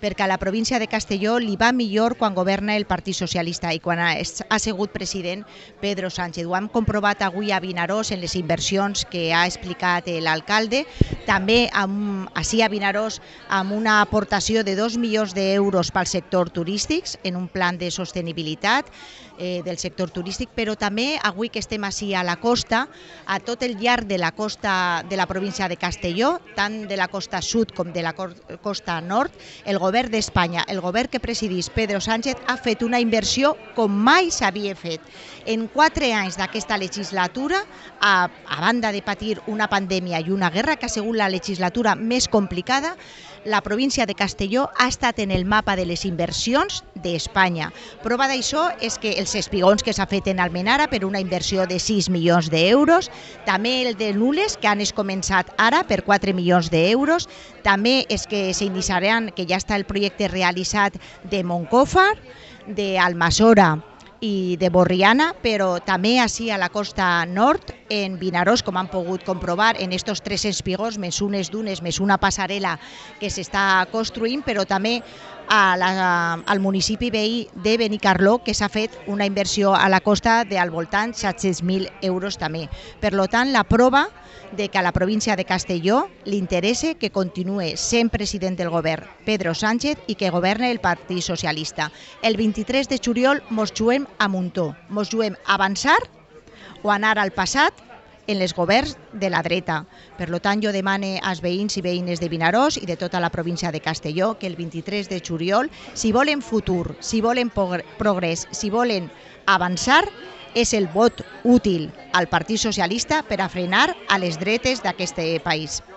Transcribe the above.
perquè a la província de Castelló li va millor quan governa el Partit Socialista i quan ha sigut president Pedro Sánchez. Ho hem comprovat avui a Vinaròs en les inversions que ha explicat l'alcalde, també així a Vinaròs amb una aportació de 2 milions d'euros pel sector turístic en un plan de sostenibilitat del sector turístic, però també avui que estem així a la costa, a tot el llarg de la costa de la província de Castelló, tant de la costa sud com de la costa nord, el govern d'Espanya, el govern que presidís Pedro Sánchez, ha fet una inversió com mai s'havia fet. En 4 anys d'aquesta legislatura, a banda de patir una pandèmia i una guerra, que ha sigut la legislatura més complicada, la província de Castelló ha estat en el mapa de les inversions d'Espanya. Prova d'això és que els espigons que s'ha fet en Almenara per una inversió de 6 milions d'euros, també el de Nules, que han començat ara per 4 milions d'euros, també és que s'iniciaran, que ja està el projecte realitzat de Moncofa, d'Almassora i de Borriana, però també així a la costa nord, en Vinaròs, com han pogut comprovar, en estos 3 espigons, més unes dunes, més una passarel·la que s'està construint, però també al municipi veí de Benicarló, que s'ha fet una inversió a la costa de al voltant 700.000 euros també. Per tant, la prova de que a la província de Castelló li interessa que continuï sent president del govern Pedro Sánchez i que governe el Partit Socialista. El 23 de juliol mos juguem a muntó, mos juguem a avançar o anar al passat en les governs de la dreta. Per tant, jo demane als veïns i veïnes de Vinaròs i de tota la província de Castelló que el 23 de juliol, si volen futur, si volen progrés, si volen avançar, és el vot útil al Partit Socialista per a frenar a les dretes d'aquest país.